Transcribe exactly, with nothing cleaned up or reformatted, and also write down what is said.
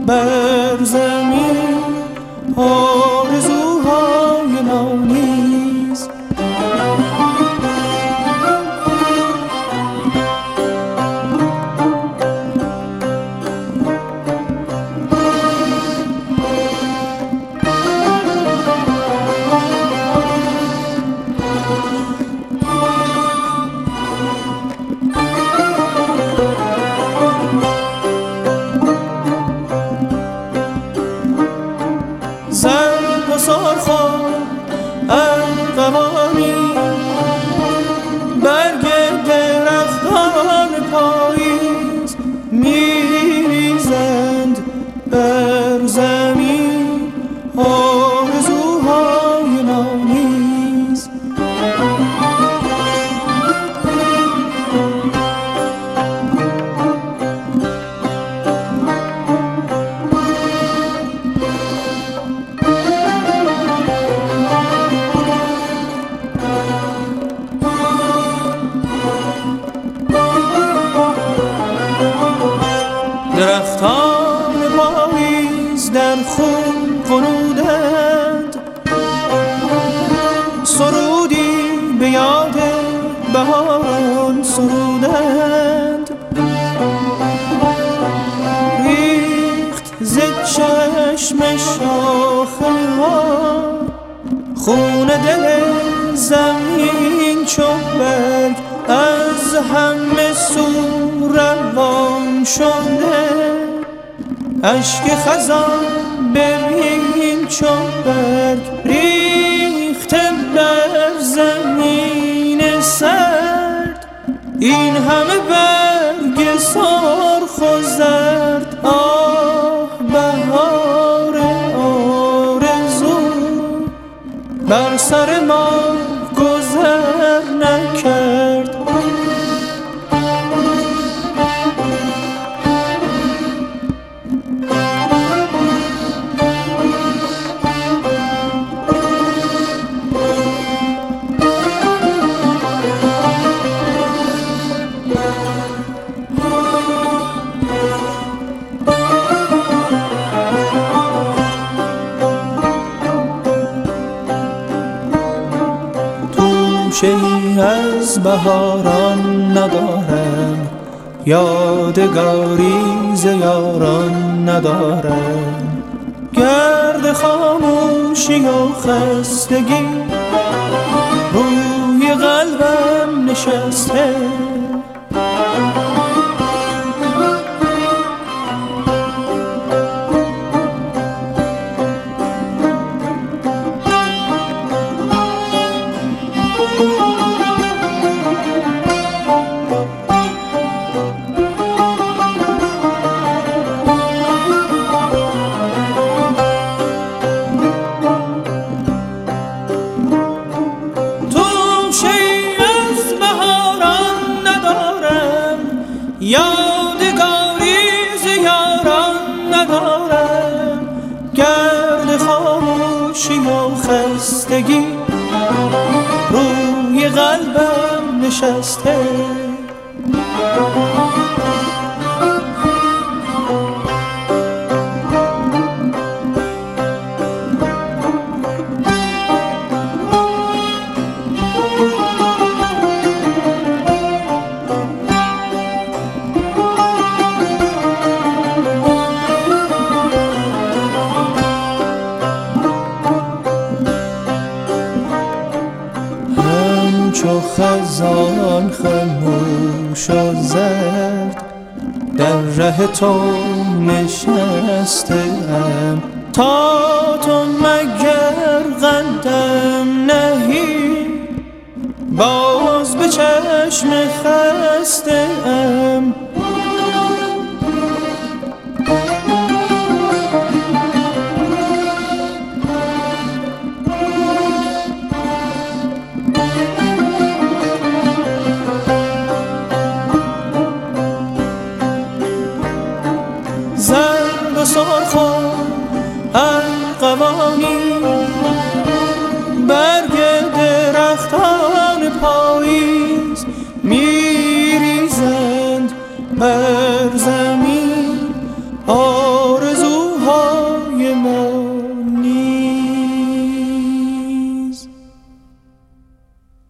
بر زمین آرزوهای ما نیز. زرد و سرخان ارغوانی برگ درختان پاییز میریزند بر زمین آرزوهای ما نیز. درختان پاییز در خون غنودند، سرودی به یاد بهاران سرودند. ریخت ز چشم شاخه ها خون دل زمین چون برگ، از همه سو روان شده اشک خزان ببین چون برگ ریخته بر زمین سرد. این همه برگ سرخ و زرد، آه بهار آرزو بر سر ما گذر نکرد. توشه‌ای از بهاران ندارم، یادگاری ز یاران ندارم. گرد خاموشی و خستگی روی قلبم نشسته. یادگاری ز یاران ندارم، گرد خاموشی و خستگی روی قلبم نشسته. چو خزان خموش و زرد در ره تو نشستم، تا تو مگر قدم نهی باز به چشم خستم. زرد و سرخ و ارغوانی